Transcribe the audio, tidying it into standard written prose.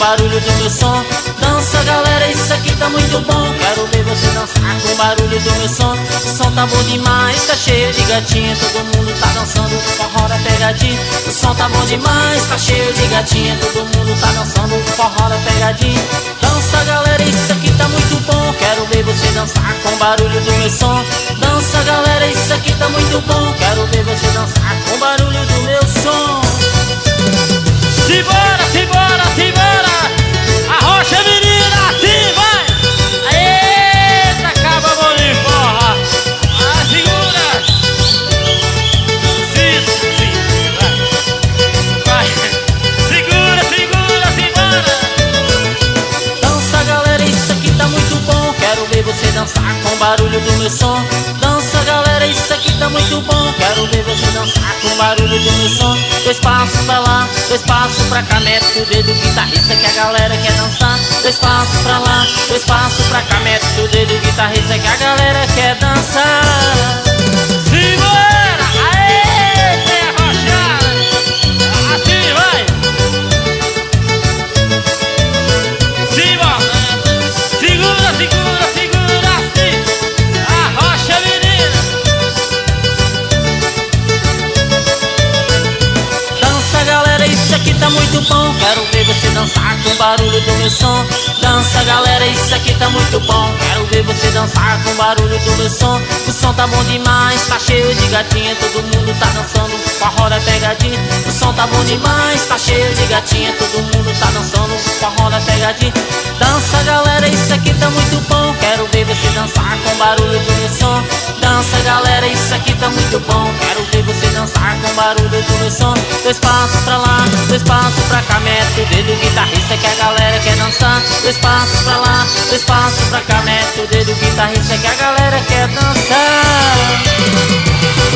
barulho do meu som. Dança galera, isso aqui tá muito bom. Quero ver você dançar com o barulho do meu som. O som tá bom demais, tá cheio de gatinha. Todo mundo tá dançando forró da pegadinha. O som tá bom demais, tá cheio de gatinha. Todo mundo tá dançando forró da pegadinha. Dança galera, isso aqui tá muito bom. Quero ver você dançar com o barulho do meu som. Dança galera, isso aqui tá muito bom. Quero ver você dançar com o barulho do meu som. Simbora, simbora, simbora! Arrocha, menina, assim vai! Eita, acaba bolinho, porra! Ah, segura! Sim, vai! Segura, segura, simbora! Dança galera, isso aqui tá muito bom. Quero ver você dançar com o barulho do meu som. Dança galera, isso aqui tá muito bom. Quero ver você dançar com o barulho do meu som. Dois passos pra lá, dois passos pra cá, mete o dedo guitarrista que a galera quer dançar. Dois passos pra lá, dois passos pra cá, mete o dedo guitarrista que a galera quer dançar. Simbora! Aê, tem arrochada! Assim vai! Simbora! Segura, segura, segura assim! Arrocha, menina! Dança galera, isso aqui tá muito bom. Quero ver você dançar com o barulho do meu som. Dança galera, isso aqui tá muito bom. Quero ver você dançar com o barulho do meu som. O som tá bom demais, tá cheio de gatinha. Todo mundo tá dançando forró da pegadinha. O som tá bom demais, tá cheio de gatinha. Todo mundo tá dançando forró da pegadinha. Dança galera, isso aqui tá muito bom. Quero ver você dançar com o barulho do meu som. Dança galera, isso aqui tá muito bom. Quero ver você dançar com o barulho do meu som. Dois passos pra lá, dois passos pra cá, mete o dedo guitarrista que a galera quer dançar. Dois passos pra lá, dois passos pra cá, mete o dedo guitarrista que a galera quer dançar.